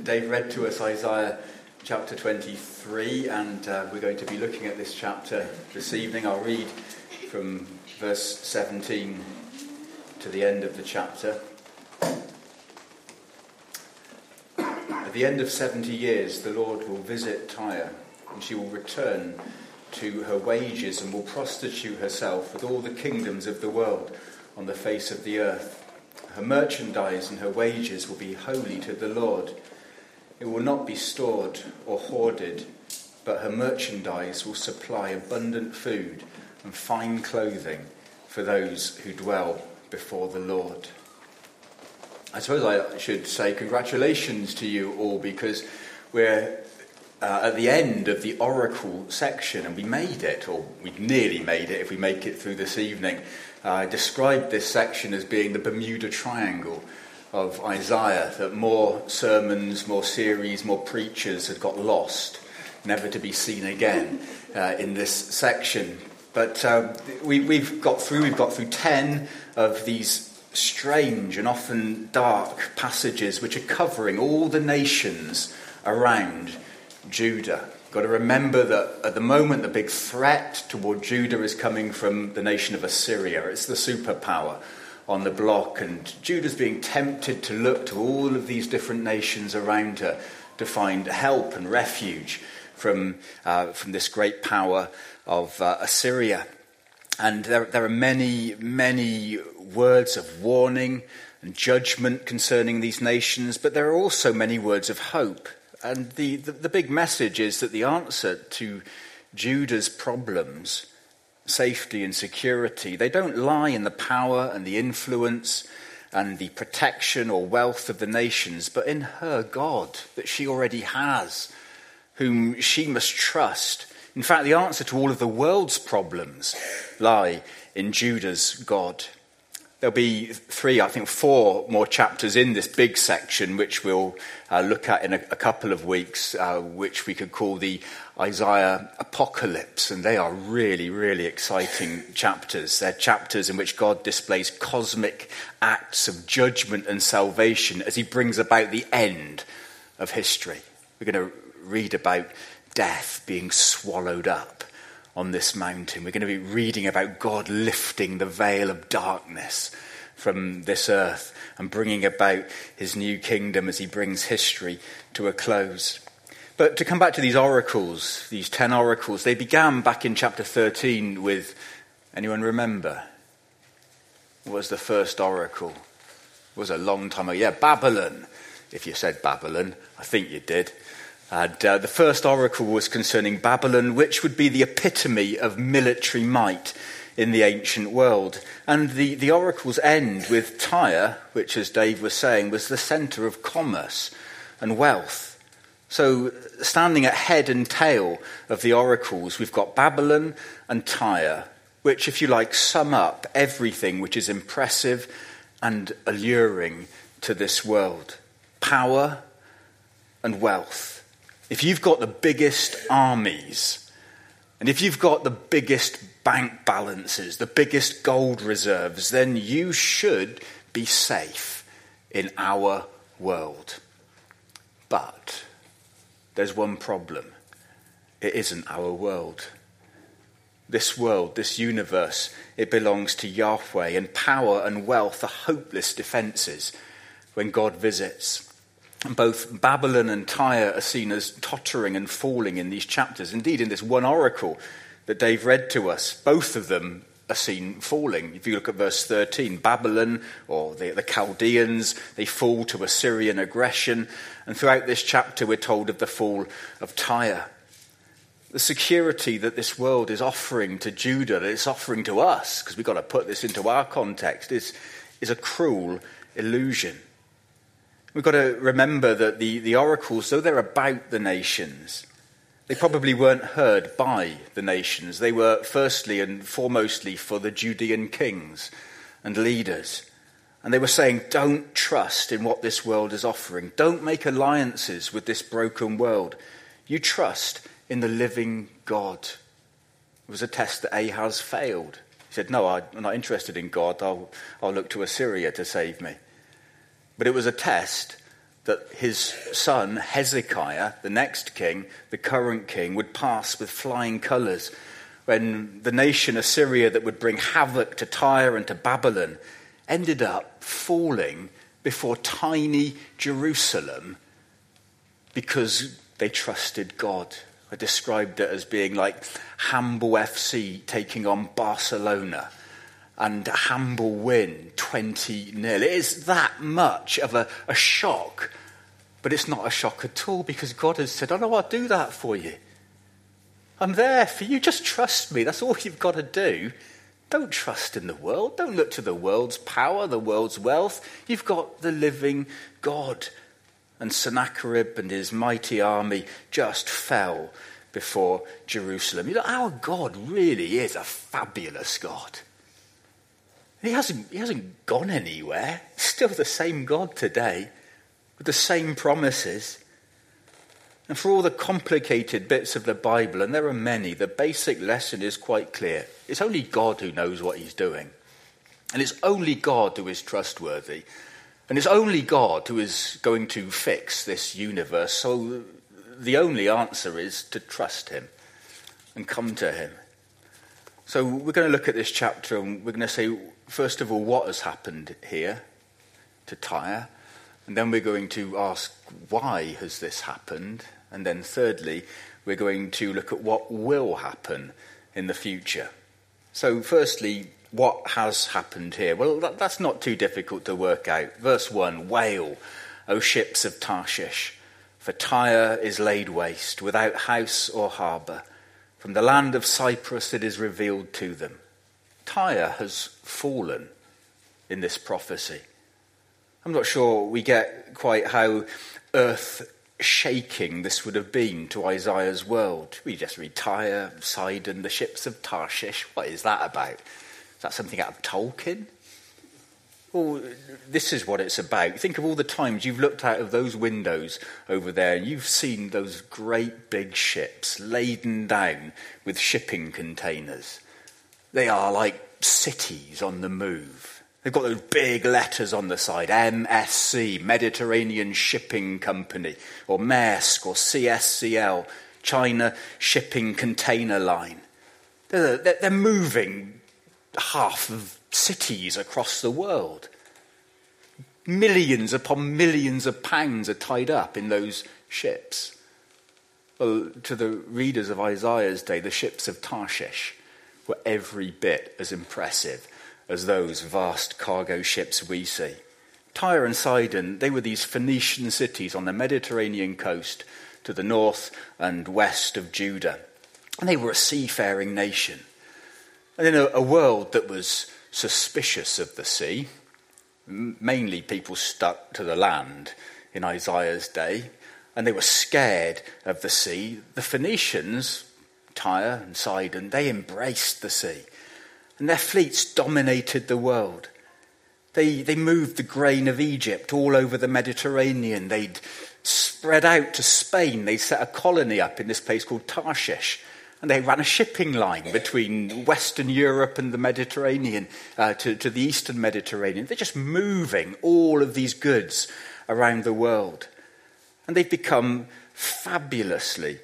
Dave read to us Isaiah chapter 23, and we're going to be looking at this chapter this evening. I'll read from verse 17 to the end of the chapter. At the end of 70 years, the Lord will visit Tyre, and she will return to her wages and will prostitute herself with all the kingdoms of the world on the face of the earth. Her merchandise and her wages will be holy to the Lord. It will not be stored or hoarded, but her merchandise will supply abundant food and fine clothing for those who dwell before the Lord. I suppose I should say congratulations to you all, because we're at the end of the oracle section, and we made it, or we nearly made it if we make it through this evening. I described this section as being the Bermuda Triangle of Isaiah, that more sermons, more series, more preachers had got lost, never to be seen again in this section. But we've got through 10 of these strange and often dark passages which are covering all the nations around Judah. Got to remember that at the moment the big threat toward Judah is coming from the nation of Assyria. It's the superpower on the block, and Judah's being tempted to look to all of these different nations around her to find help and refuge from this great power of Assyria. And there are many, many words of warning and judgment concerning these nations, but there are also many words of hope. And the big message is that the answer to Judah's problems, safety and security, they don't lie in the power and the influence and the protection or wealth of the nations, but in her God that she already has, whom she must trust. In fact, the answer to all of the world's problems lie in Judah's God. There'll be 4 more chapters in this big section, which we'll look at in a couple of weeks, which we could call the Isaiah Apocalypse. And they are really, really exciting chapters. They're chapters in which God displays cosmic acts of judgment and salvation as he brings about the end of history. We're going to read about death being swallowed up on this mountain. We're going to be reading about God lifting the veil of darkness from this earth and bringing about his new kingdom as he brings history to a close. But to come back to these oracles, these 10 oracles, they began back in chapter 13 with, anyone remember? What was the first oracle? It was a long time ago. Yeah, Babylon. If you said Babylon, I think you did. And the first oracle was concerning Babylon, which would be the epitome of military might in the ancient world. And the oracles end with Tyre, which, as Dave was saying, was the centre of commerce and wealth. So standing at head and tail of the oracles, we've got Babylon and Tyre, which, if you like, sum up everything which is impressive and alluring to this world. Power and wealth. If you've got the biggest armies, and if you've got the biggest bank balances, the biggest gold reserves, then you should be safe in our world. But there's one problem. It isn't our world. This world, this universe, it belongs to Yahweh, and power and wealth are hopeless defences when God visits. And both Babylon and Tyre are seen as tottering and falling in these chapters. Indeed, in this one oracle that Dave read to us, both of them are seen falling. If you look at verse 13, Babylon, or the Chaldeans, they fall to Assyrian aggression. And throughout this chapter, we're told of the fall of Tyre. The security that this world is offering to Judah, that it's offering to us, because we've got to put this into our context, is a cruel illusion. We've got to remember that the oracles, though they're about the nations, they probably weren't heard by the nations. They were firstly and foremostly for the Judean kings and leaders. And they were saying, don't trust in what this world is offering. Don't make alliances with this broken world. You trust in the living God. It was a test that Ahaz failed. He said, no, I'm not interested in God. I'll look to Assyria to save me. But it was a test that his son Hezekiah, the next king, the current king, would pass with flying colours when the nation Assyria that would bring havoc to Tyre and to Babylon ended up falling before tiny Jerusalem because they trusted God. I described it as being like Hamble FC taking on Barcelona and Hamble win 20-0. It is that much of a shock, but it's not a shock at all because God has said, "Oh no, I'll do that for you. I'm there for you. Just trust me. That's all you've got to do. Don't trust in the world. Don't look to the world's power, the world's wealth. You've got the living God." And Sennacherib and his mighty army just fell before Jerusalem. You know, our God really is a fabulous God. He hasn't gone anywhere. Still the same God today, with the same promises. And for all the complicated bits of the Bible, and there are many, the basic lesson is quite clear. It's only God who knows what he's doing. And it's only God who is trustworthy. And it's only God who is going to fix this universe. So the only answer is to trust him and come to him. So we're going to look at this chapter and we're going to say, first of all, what has happened here to Tyre? And then we're going to ask, why has this happened? And then thirdly, we're going to look at what will happen in the future. So firstly, what has happened here? Well, that's not too difficult to work out. Verse 1, wail, O ships of Tarshish, for Tyre is laid waste, without house or harbour. From the land of Cyprus it is revealed to them. Tyre has fallen in this prophecy. I'm not sure we get quite how earth-shaking this would have been to Isaiah's world. We just read Tyre, Sidon, the ships of Tarshish. What is that about? Is that something out of Tolkien? Well, this is what it's about. Think of all the times you've looked out of those windows over there and you've seen those great big ships laden down with shipping containers. They are like cities on the move. They've got those big letters on the side, MSC, Mediterranean Shipping Company, or Maersk, or CSCL, China Shipping Container Line. They're moving half of cities across the world. Millions upon millions of pounds are tied up in those ships. Well, to the readers of Isaiah's day, the ships of Tarshish were every bit as impressive as those vast cargo ships we see. Tyre and Sidon, they were these Phoenician cities on the Mediterranean coast to the north and west of Judah. And they were a seafaring nation. And in a world that was suspicious of the sea, mainly people stuck to the land in Isaiah's day, and they were scared of the sea, the Phoenicians, Tyre and Sidon, they embraced the sea. And their fleets dominated the world. They moved the grain of Egypt all over the Mediterranean. They'd spread out to Spain. They set a colony up in this place called Tarshish. And they ran a shipping line between Western Europe and the Mediterranean, to the Eastern Mediterranean. They're just moving all of these goods around the world. And they've become fabulously,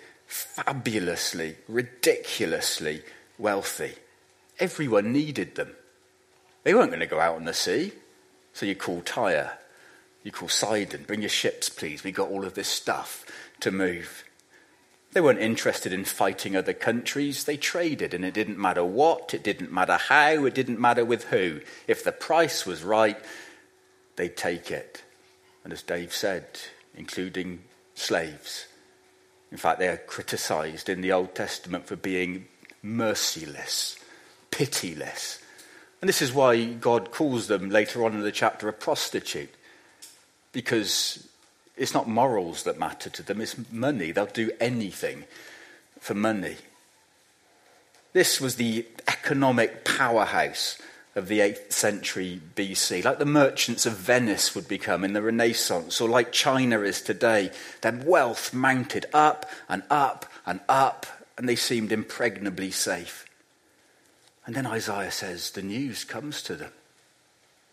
ridiculously wealthy. Everyone needed them. They weren't going to go out on the sea. So you call Tyre, you call Sidon, bring your ships, please. We got all of this stuff to move. They weren't interested in fighting other countries. They traded, and it didn't matter what, it didn't matter how, it didn't matter with who. If the price was right, they'd take it. And as Dave said, including slaves. In fact, they are criticised in the Old Testament for being merciless, pitiless. And this is why God calls them later on in the chapter a prostitute. Because it's not morals that matter to them, it's money. They'll do anything for money. This was the economic powerhouse of the 8th century BC, like the merchants of Venice would become in the Renaissance, or like China is today. Their wealth mounted up and up and up, and they seemed impregnably safe. And then Isaiah says the news comes to them.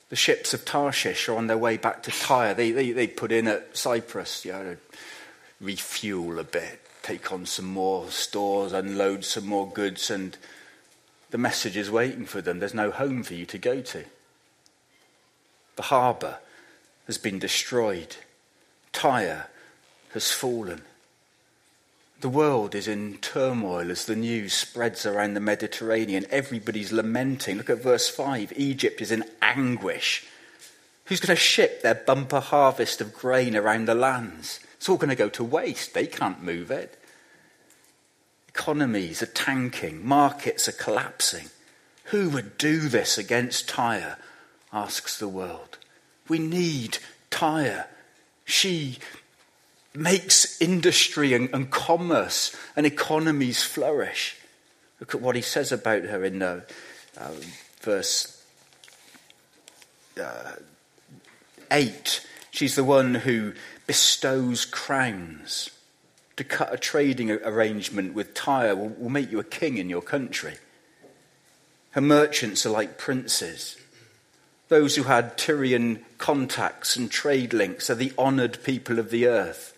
The ships of Tarshish are on their way back to Tyre. They put in at Cyprus, to refuel a bit, take on some more stores, unload some more goods, and the message is waiting for them. There's no home for you to go to. The harbour has been destroyed. Tyre has fallen. The world is in turmoil as the news spreads around the Mediterranean. Everybody's lamenting. Look at verse 5. Egypt is in anguish. Who's going to ship their bumper harvest of grain around the lands? It's all going to go to waste. They can't move it. Economies are tanking. Markets are collapsing. Who would do this against Tyre? Asks the world. We need Tyre. She makes industry and commerce and economies flourish. Look at what he says about her in verse 8. She's the one who bestows crowns. To cut a trading arrangement with Tyre will make you a king in your country. Her merchants are like princes. Those who had Tyrian contacts and trade links are the honoured people of the earth.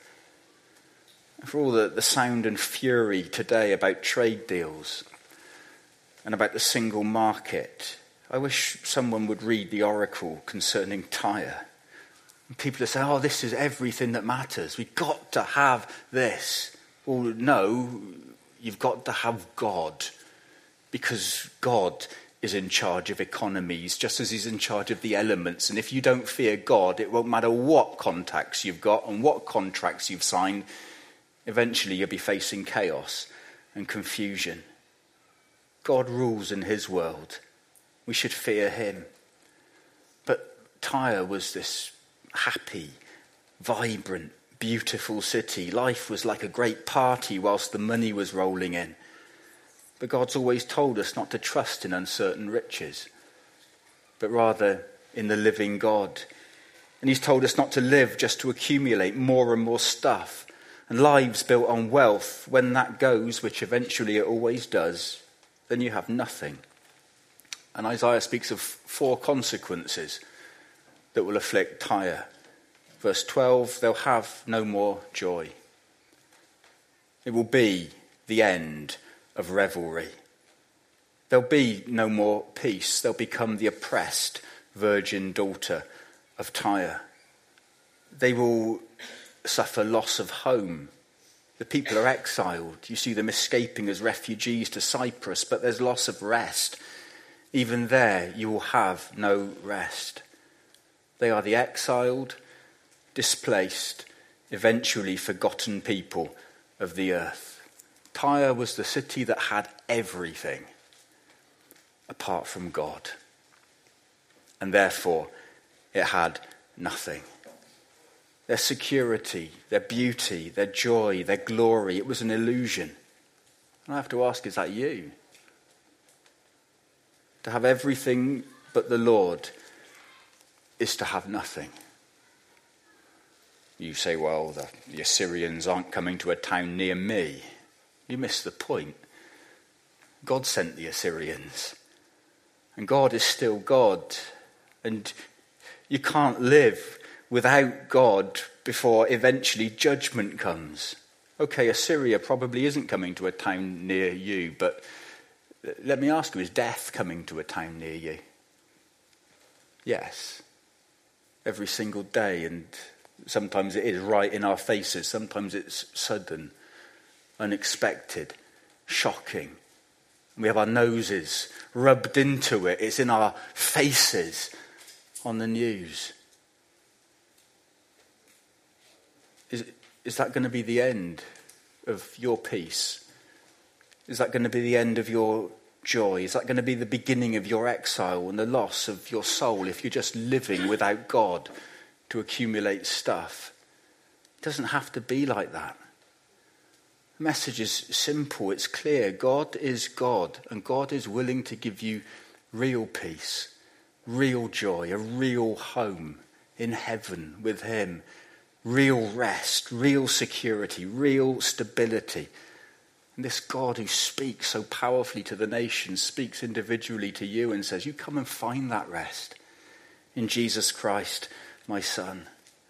For all the sound and fury today about trade deals and about the single market, I wish someone would read the oracle concerning Tyre. And people are saying, oh, this is everything that matters. We've got to have this. Well, no, you've got to have God, because God is in charge of economies, just as he's in charge of the elements. And if you don't fear God, it won't matter what contacts you've got and what contracts you've signed. Eventually you'll be facing chaos and confusion. God rules in his world. We should fear him. But Tyre was this happy, vibrant, beautiful city. Life was like a great party whilst the money was rolling in. But God's always told us not to trust in uncertain riches, but rather in the living God. And he's told us not to live just to accumulate more and more stuff. And lives built on wealth, when that goes, which eventually it always does, then you have nothing. And Isaiah speaks of 4 consequences that will afflict Tyre. Verse 12, they'll have no more joy. It will be the end of revelry. There'll be no more peace. They'll become the oppressed virgin daughter of Tyre. They will suffer loss of home. The people are exiled. You see them escaping as refugees to Cyprus, but there's loss of rest. Even there, you will have no rest. They are the exiled, displaced, eventually forgotten people of the earth. Tyre was the city that had everything apart from God. And therefore, it had nothing. Their security, their beauty, their joy, their glory, it was an illusion. And I have to ask, is that you? To have everything but the Lord is to have nothing. You say, well, the Assyrians aren't coming to a town near me. You miss the point. God sent the Assyrians. And God is still God. And you can't live without God before eventually judgment comes. Okay, Assyria probably isn't coming to a town near you, but let me ask you, is death coming to a town near you? Yes. Every single day, and sometimes it is right in our faces. Sometimes it's sudden, unexpected, shocking. We have our noses rubbed into it. It's in our faces on the news. Is that going to be the end of your peace? Is that going to be the end of your joy? Is that going to be the beginning of your exile and the loss of your soul if you're just living without God to accumulate stuff? It doesn't have to be like that. The message is simple, it's clear. God is God, and God is willing to give you real peace, real joy, a real home in heaven with him, real rest, real security, real stability. And this God who speaks so powerfully to the nations speaks individually to you and says, you come and find that rest. in Jesus Christ, my Son.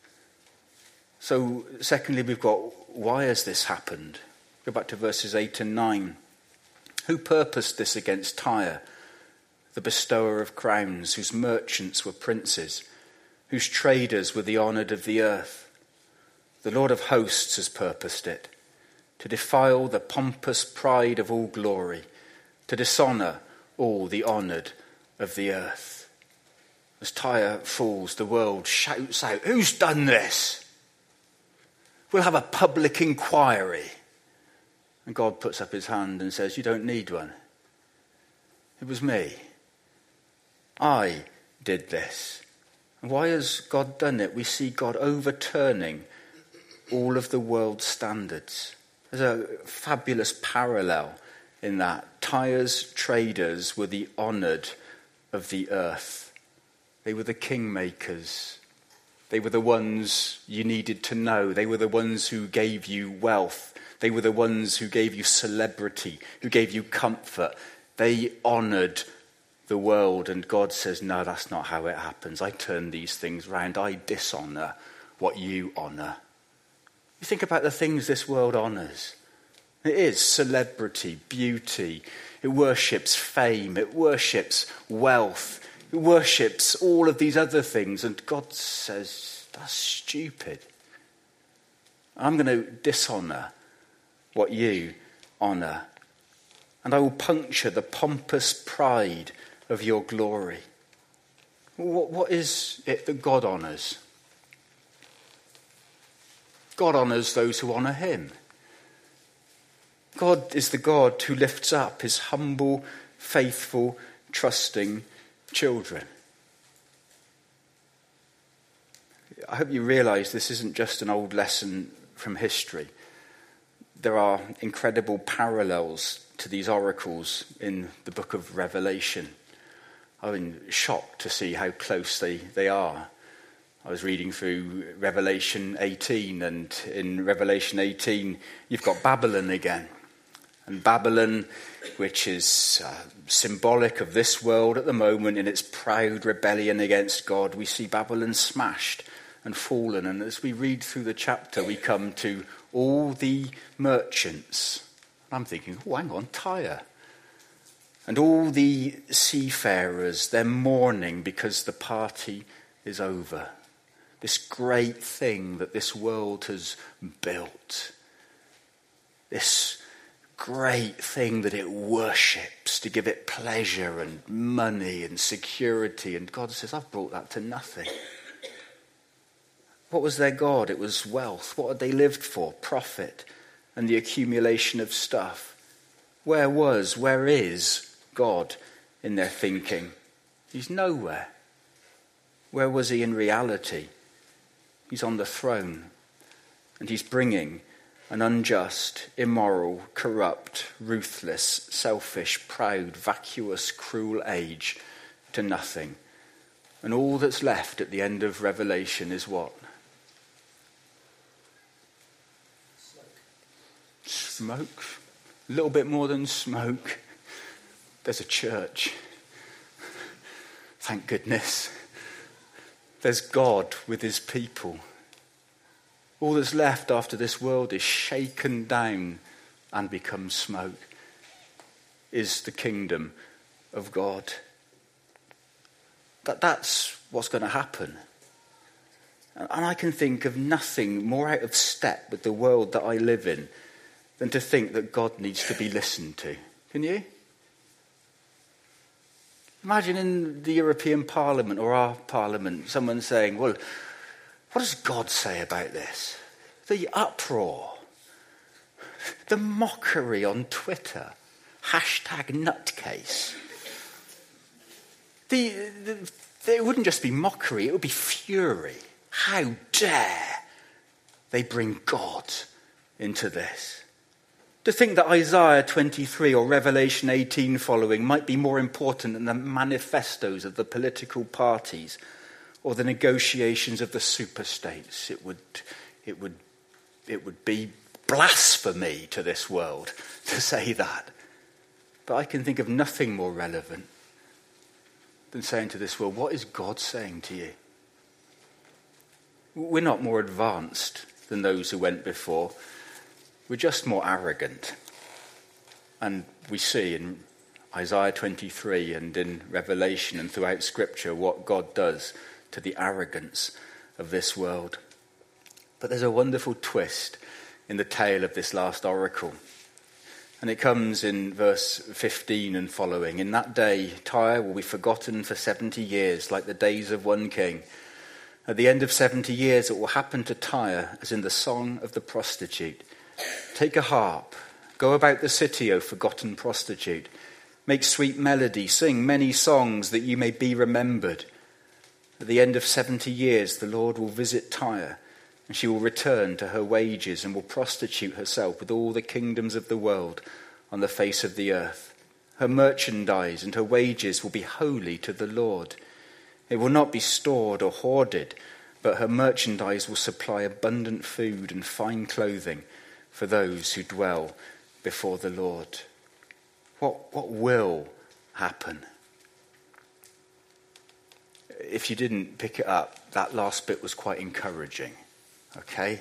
So, secondly, we've got, why has this happened? Go back to verses 8 and 9. Who purposed this against Tyre, the bestower of crowns, whose merchants were princes, whose traders were the honoured of the earth? The Lord of hosts has purposed it, to defile the pompous pride of all glory, to dishonour all the honoured of the earth. As Tyre falls, the world shouts out, who's done this? We'll have a public inquiry. And God puts up his hand and says, you don't need one. It was me. I did this. And why has God done it? We see God overturning all of the world's standards. There's a fabulous parallel in that. Tyre's traders were the honoured of the earth. They were the kingmakers. They were the ones you needed to know. They were the ones who gave you wealth. They were the ones who gave you celebrity, who gave you comfort. They honoured the world, and God says, no, that's not how it happens. I turn these things round. I dishonour what you honour. You think about the things this world honours. It is celebrity, beauty. It worships fame. It worships wealth. It worships all of these other things. And God says, that's stupid. I'm going to dishonour what you honour. And I will puncture the pompous pride of your glory. What is it that God honours? God honours those who honour him. God is the God who lifts up his humble, faithful, trusting children. I hope you realise this isn't just an old lesson from history. There are incredible parallels to these oracles in the book of Revelation. I've been shocked to see how close they are. I was reading through Revelation 18, and in Revelation 18 you've got Babylon again. And Babylon, which is symbolic of this world at the moment in its proud rebellion against God, we see Babylon smashed and fallen. And as we read through the chapter, we come to all the merchants. I'm thinking, oh, hang on, Tyre. And all the seafarers, they're mourning because the party is over. This great thing that this world has built. This great thing that it worships to give it pleasure and money and security. And God says, I've brought that to nothing. What was their God? It was wealth. What had they lived for? Profit and the accumulation of stuff. Where is God in their thinking? He's nowhere. Where was he in reality? He's on the throne, and he's bringing an unjust, immoral, corrupt, ruthless, selfish, proud, vacuous, cruel age to nothing. And all that's left at the end of Revelation is what? Smoke. A little bit more than smoke. There's a church. Thank goodness. There's God with his people. All that's left after this world is shaken down and becomes smoke. Is the kingdom of God. That's what's going to happen. And I can think of nothing more out of step with the world that I live in than to think that God needs to be listened to. Can you? Imagine in the European Parliament or our Parliament, someone saying, well, what does God say about this? The uproar, the mockery on Twitter, #nutcase. It wouldn't just be mockery, it would be fury. How dare they bring God into this? To think that Isaiah 23 or Revelation 18 following might be more important than the manifestos of the political parties or the negotiations of the superstates. It would be blasphemy to this world to say that. But I can think of nothing more relevant. than saying to this world, what is God saying to you? We're not more advanced than those who went before. We're just more arrogant. And we see in Isaiah 23 and in Revelation and throughout Scripture what God does to the arrogance of this world. But there's a wonderful twist in the tale of this last oracle. And it comes in verse 15 and following. In that day, Tyre will be forgotten for 70 years, like the days of one king. At the end of 70 years, it will happen to Tyre as in the song of the prostitute. Take a harp, go about the city, O forgotten prostitute. Make sweet melody, sing many songs that you may be remembered. At the end of 70 years, the Lord will visit Tyre, and she will return to her wages and will prostitute herself with all the kingdoms of the world on the face of the earth. Her merchandise and her wages will be holy to the Lord. It will not be stored or hoarded, but her merchandise will supply abundant food and fine clothing for those who dwell before the Lord. What will happen? If you didn't pick it up, that last bit was quite encouraging. Okay?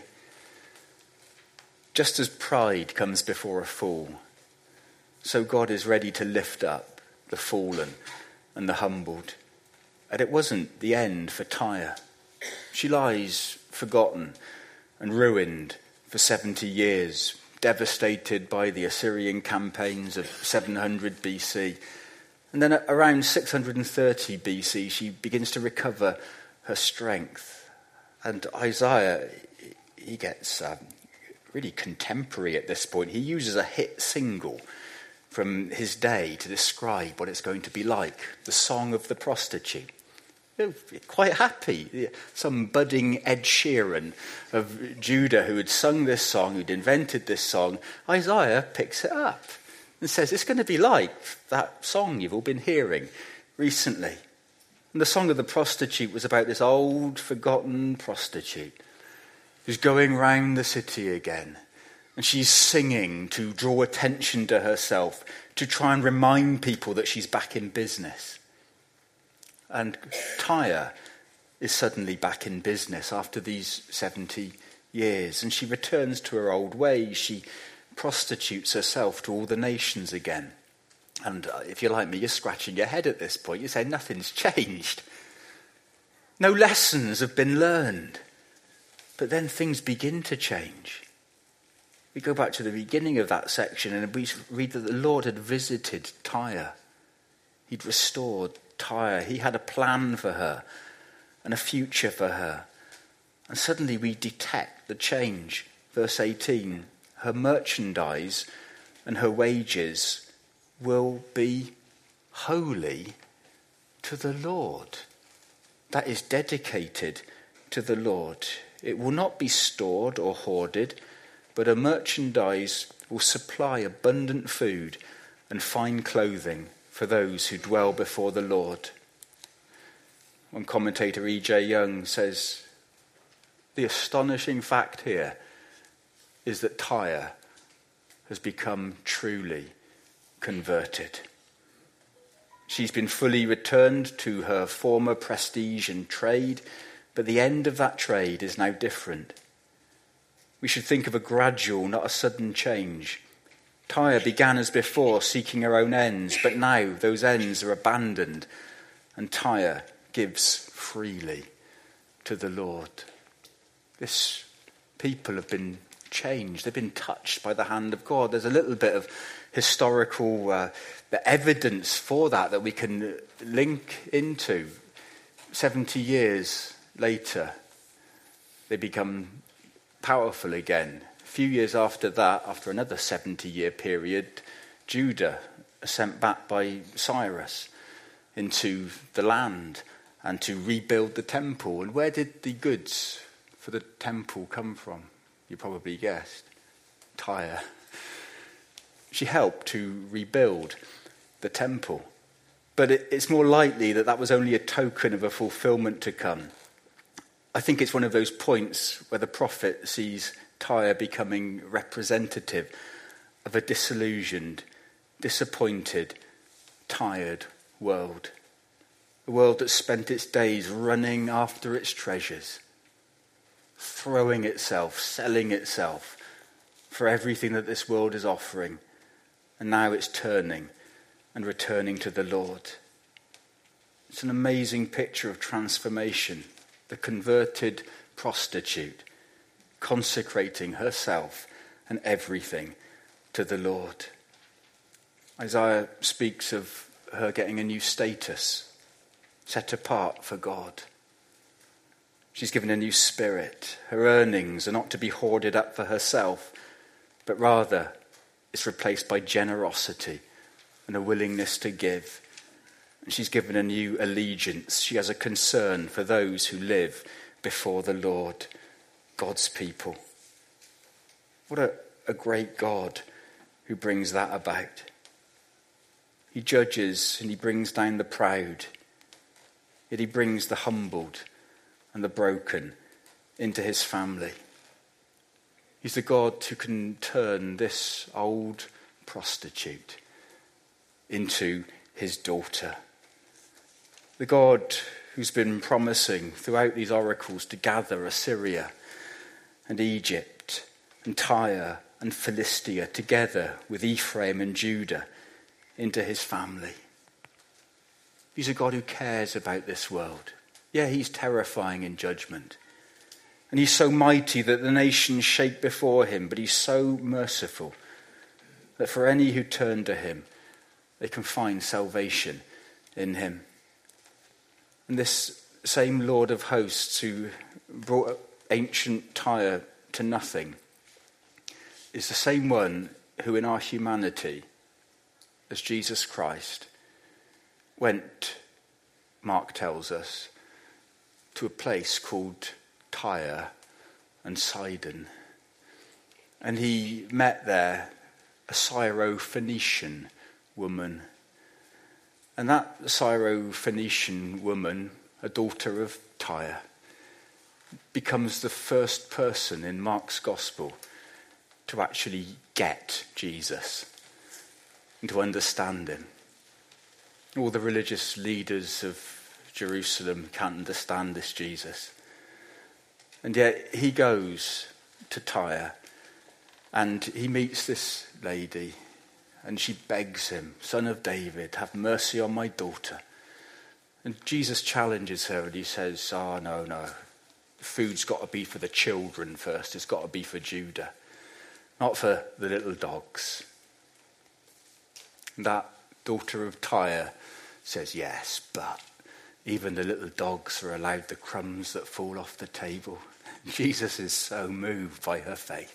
Just as pride comes before a fall, so God is ready to lift up the fallen and the humbled. And it wasn't the end for Tyre. She lies forgotten and ruined for 70 years, devastated by the Assyrian campaigns of 700 BC. And then around 630 BC, she begins to recover her strength. And Isaiah, he gets really contemporary at this point. He uses a hit single from his day to describe what it's going to be like, the song of the prostitute. Quite happy. Some budding Ed Sheeran of Judah who had sung this song, who'd invented this song, Isaiah picks it up and says it's going to be like that song you've all been hearing recently. And the song of the prostitute was about this old, forgotten prostitute who's going round the city again. And she's singing to draw attention to herself, to try and remind people that she's back in business. And Tyre is suddenly back in business after these 70 years. And she returns to her old ways. She prostitutes herself to all the nations again. And if you're like me, you're scratching your head at this point. You say, nothing's changed. No lessons have been learned. But then things begin to change. We go back to the beginning of that section and we read that the Lord had visited Tyre. He'd restored Tyre. He had a plan for her and a future for her. And suddenly we detect the change. Verse 18, her merchandise and her wages will be holy to the Lord. That is dedicated to the Lord. It will not be stored or hoarded, but her merchandise will supply abundant food and fine clothing for those who dwell before the Lord. One commentator, E.J. Young, says, the astonishing fact here is that Tyre has become truly converted. She's been fully returned to her former prestige and trade, but the end of that trade is now different. We should think of a gradual, not a sudden change. Tyre began as before, seeking her own ends, but now those ends are abandoned, and Tyre gives freely to the Lord. This people have been changed. They've been touched by the hand of God. There's a little bit of historical evidence for that we can link into. 70 years later, they become powerful again. A few years after that, after another 70-year period, Judah is sent back by Cyrus into the land and to rebuild the temple. And where did the goods for the temple come from? You probably guessed. Tyre. She helped to rebuild the temple. But it's more likely that was only a token of a fulfillment to come. I think it's one of those points where the prophet sees Tyre becoming representative of a disillusioned, disappointed, tired world. A world that spent its days running after its treasures, throwing itself, selling itself for everything that this world is offering. And now it's turning and returning to the Lord. It's an amazing picture of transformation. The converted prostitute consecrating herself and everything to the Lord. Isaiah speaks of her getting a new status, set apart for God. She's given a new spirit. Her earnings are not to be hoarded up for herself, but rather it's replaced by generosity and a willingness to give. And she's given a new allegiance. She has a concern for those who live before the Lord, God's people. What a great God who brings that about. He judges and he brings down the proud, yet he brings the humbled and the broken into his family. He's the God who can turn this old prostitute into his daughter. The God who's been promising throughout these oracles to gather Assyria and Egypt and Tyre and Philistia together with Ephraim and Judah into his family. He's a God who cares about this world. Yeah, he's terrifying in judgment. And he's so mighty that the nations shake before him, but he's so merciful that for any who turn to him, they can find salvation in him. And this same Lord of hosts who brought ancient Tyre to nothing is the same one who in our humanity, as Jesus Christ, went, Mark tells us, to a place called Tyre and Sidon. And he met there a Syro-Phoenician woman. And that Syro-Phoenician woman, a daughter of Tyre, becomes the first person in Mark's gospel to actually get Jesus and to understand him. All the religious leaders of Jerusalem can't understand this Jesus. And yet he goes to Tyre and he meets this lady and she begs him, "Son of David, have mercy on my daughter." And Jesus challenges her and he says, no. The food's got to be for the children first. It's got to be for Judah, not for the little dogs. And that daughter of Tyre says, "Yes, but even the little dogs are allowed the crumbs that fall off the table." Jesus is so moved by her faith.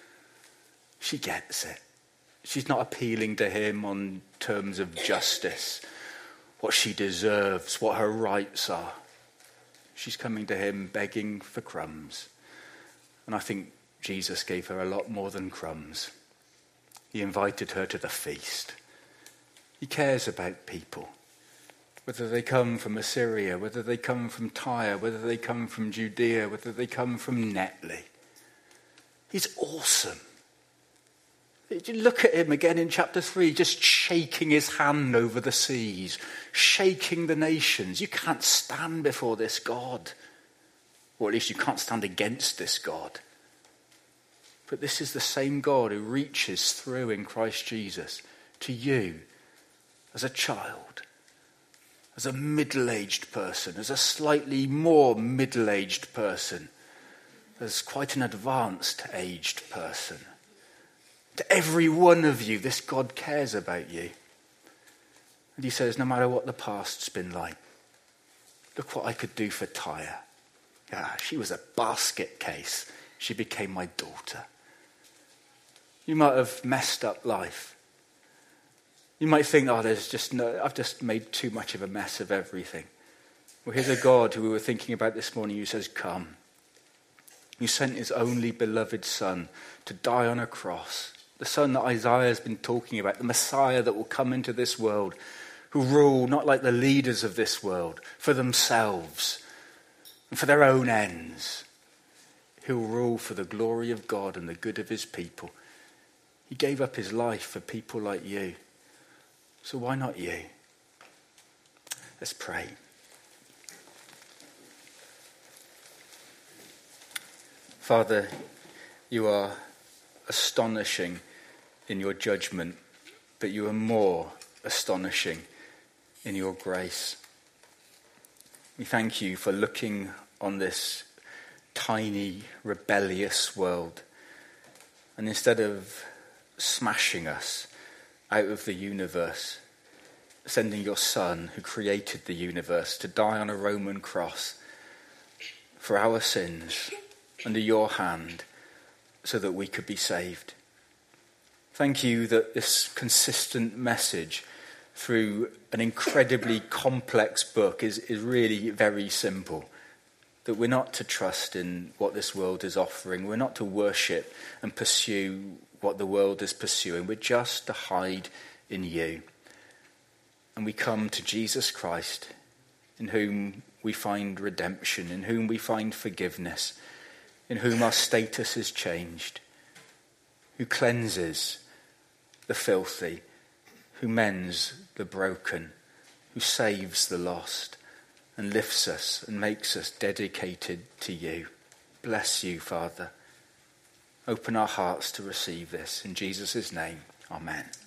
She gets it. She's not appealing to him on terms of justice, what she deserves, what her rights are. She's coming to him begging for crumbs. And I think Jesus gave her a lot more than crumbs. He invited her to the feast. He cares about people, whether they come from Assyria, whether they come from Tyre, whether they come from Judea, whether they come from Netley. He's awesome. You look at him again in chapter 3, just shaking his hand over the seas, shaking the nations. You can't stand before this God. Or at least you can't stand against this God. But this is the same God who reaches through in Christ Jesus to you as a child, as a middle-aged person, as a slightly more middle-aged person, as quite an advanced aged person. To every one of you, this God cares about you. And he says, no matter what the past's been like, look what I could do for Tyre. Yeah, she was a basket case. She became my daughter. You might have messed up life. You might think, I've just made too much of a mess of everything. Well, here's a God who we were thinking about this morning who says, come. Who sent his only beloved son to die on a cross. The son that Isaiah has been talking about, the Messiah that will come into this world, who rule not like the leaders of this world, for themselves and for their own ends. He'll rule for the glory of God and the good of his people. He gave up his life for people like you. So why not you? Let's pray. Father, you are astonishing in your judgment, but you are more astonishing in your grace. We thank you for looking on this tiny, rebellious world, and instead of smashing us out of the universe, sending your Son, who created the universe, to die on a Roman cross for our sins under your hand so that we could be saved. Thank you that this consistent message through an incredibly complex book is really very simple. That we're not to trust in what this world is offering. We're not to worship and pursue what the world is pursuing. We're just to hide in you. And we come to Jesus Christ, in whom we find redemption, in whom we find forgiveness, in whom our status is changed, who cleanses the filthy, who mends the broken, who saves the lost, and lifts us and makes us dedicated to you. Bless you, Father. Open our hearts to receive this. In Jesus' name, amen.